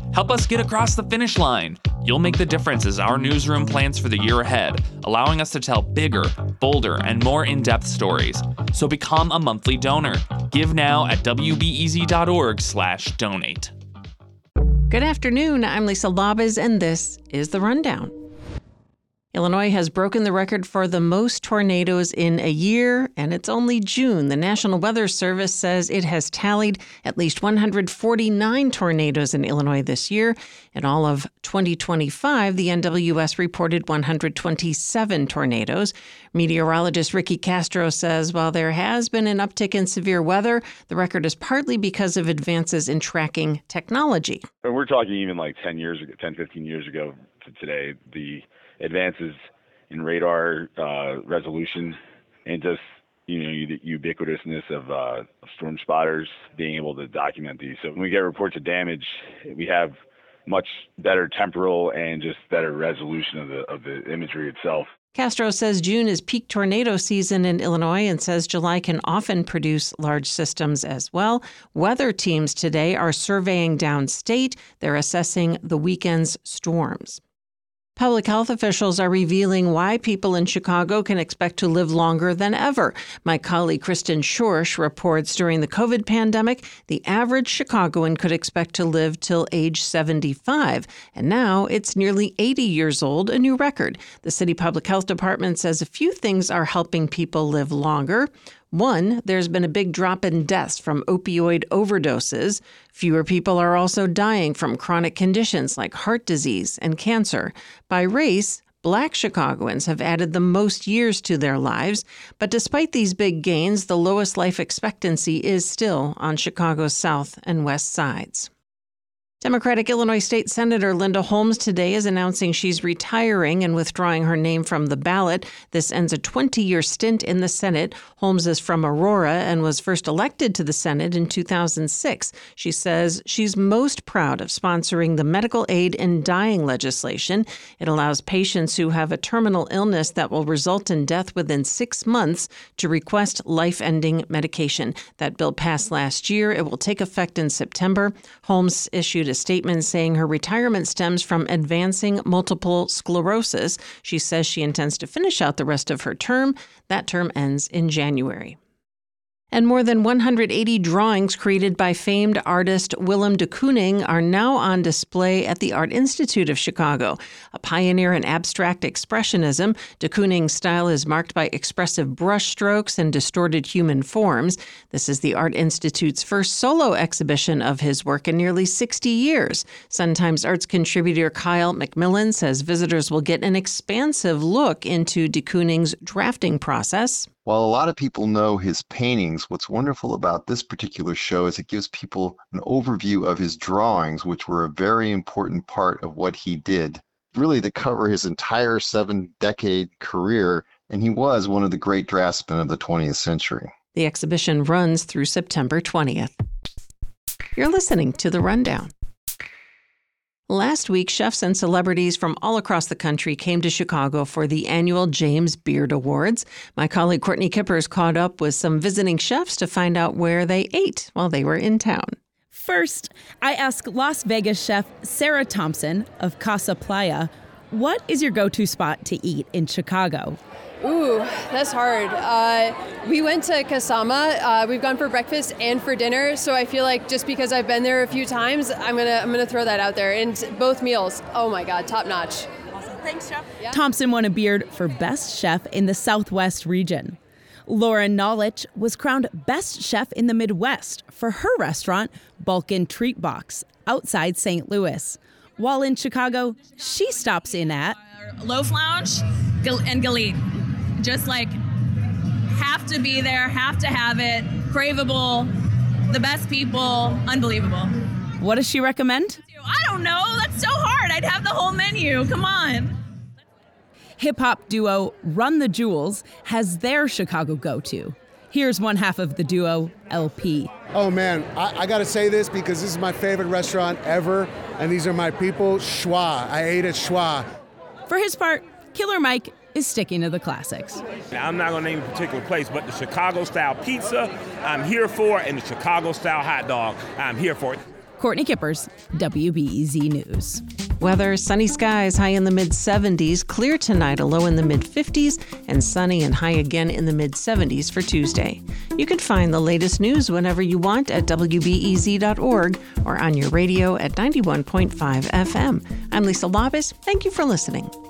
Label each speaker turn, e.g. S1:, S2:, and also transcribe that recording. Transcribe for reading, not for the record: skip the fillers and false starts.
S1: Help us get across the finish line. You'll make the difference as our newsroom plans for the year ahead, allowing us to tell bigger, bolder, and more in-depth stories. So become a monthly donor. Give now at wbez.org/donate.
S2: Good afternoon. I'm Lisa Labez, and this is The Rundown. Illinois has broken the record for the most tornadoes in a year, and it's only June. The National Weather Service says it has tallied at least 149 tornadoes in Illinois this year. In all of 2025, the NWS reported 127 tornadoes. Meteorologist Ricky Castro says while there has been an uptick in severe weather, the record is partly because of advances in tracking technology.
S3: And we're talking even like 10, 15 years ago to today, the advances in radar resolution and just the ubiquitousness of storm spotters being able to document these. So when we get reports of damage, we have much better temporal and just better resolution of the imagery itself.
S2: Castro says June is peak tornado season in Illinois and says July can often produce large systems as well. Weather teams today are surveying downstate. They're assessing the weekend's storms. Public health officials are revealing why people in Chicago can expect to live longer than ever. My colleague Kristen Schorsch reports during the COVID pandemic, the average Chicagoan could expect to live till age 75. And now it's nearly 80 years old, a new record. The city public health department says a few things are helping people live longer. One, there's been a big drop in deaths from opioid overdoses. Fewer people are also dying from chronic conditions like heart disease and cancer. By race, Black Chicagoans have added the most years to their lives. But despite these big gains, the lowest life expectancy is still on Chicago's south and west sides. Democratic Illinois State Senator Linda Holmes today is announcing she's retiring and withdrawing her name from the ballot. This ends a 20-year stint in the Senate. Holmes is from Aurora and was first elected to the Senate in 2006. She says she's most proud of sponsoring the medical aid in dying legislation. It allows patients who have a terminal illness that will result in death within 6 months to request life-ending medication. That bill passed last year. It will take effect in September. Holmes issued a statement saying her retirement stems from advancing multiple sclerosis. She says she intends to finish out the rest of her term. That term ends in January. And more than 180 drawings created by famed artist Willem de Kooning are now on display at the Art Institute of Chicago. A pioneer in abstract expressionism, de Kooning's style is marked by expressive brushstrokes and distorted human forms. This is the Art Institute's first solo exhibition of his work in nearly 60 years. Sun-Times Arts contributor Kyle McMillan says visitors will get an expansive look into de Kooning's drafting process.
S4: While a lot of people know his paintings, what's wonderful about this particular show is it gives people an overview of his drawings, which were a very important part of what he did, really to cover his entire 7-decade career, and he was one of the great draftsmen of the 20th century.
S2: The exhibition runs through September 20th. You're listening to The Rundown. Last week, chefs and celebrities from all across the country came to Chicago for the annual James Beard Awards. My colleague Courtney Kippers caught up with some visiting chefs to find out where they ate while they were in town.
S5: First, I asked Las Vegas chef Sarah Thompson of Casa Playa, what is your go-to spot to eat in Chicago?
S6: Ooh, that's hard. We went to Kasama. We've gone for breakfast and for dinner, so I feel like just because I've been there a few times, I'm gonna throw that out there. And both meals, oh my God, top notch.
S5: Awesome. Thanks, Chef. Yeah. Thompson won a Beard for Best Chef in the Southwest region. Lauren Knowledge was crowned Best Chef in the Midwest for her restaurant, Balkan Treat Box, outside St. Louis. While in Chicago, she stops in at
S7: Loaf Lounge and Galit. Just like have to be there, have to have it, craveable, the best people, unbelievable.
S5: What does she recommend?
S7: I don't know. That's so hard. I'd have the whole menu. Come on.
S5: Hip-hop duo Run the Jewels has their Chicago go-to. Here's one half of the duo, LP.
S8: Oh man, I gotta say this because this is my favorite restaurant ever, and these are my people, Schwa. I ate at Schwa.
S5: For his part, Killer Mike is sticking to the classics.
S9: I'm not going to name a particular place, but the Chicago-style pizza, I'm here for, and the Chicago-style hot dog, I'm here for it.
S5: Courtney Kippers, WBEZ News.
S2: Weather, sunny skies, high in the mid-70s, clear tonight, a low in the mid-50s, and sunny and high again in the mid-70s for Tuesday. You can find the latest news whenever you want at WBEZ.org or on your radio at 91.5 FM. I'm Lisa Labus. Thank you for listening.